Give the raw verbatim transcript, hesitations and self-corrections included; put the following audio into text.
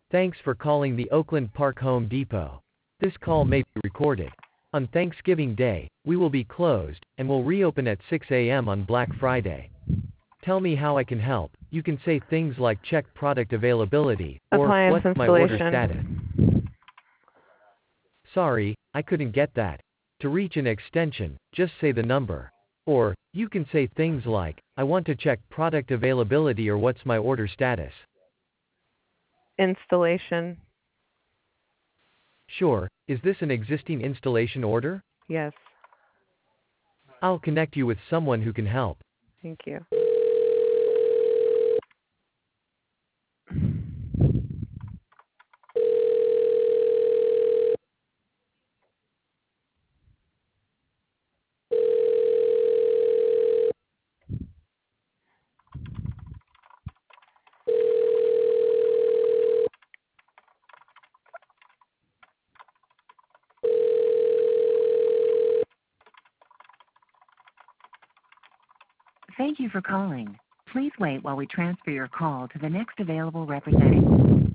Thanks for calling the Oakland Park Home Depot. This call may be recorded. On Thanksgiving Day, we will be closed, and will reopen at six a m on Black Friday. Tell me how I can help. You can say things like check product availability, or Appliance what's my order installation. status. Sorry, I couldn't get that. To reach an extension, just say the number. Or, you can say things like, I want to check product availability or what's my order status. Installation. Sure, is this an existing installation order? Yes. I'll connect you with someone who can help. Thank you. Thank you for calling. Please wait while we transfer your call to the next available representative.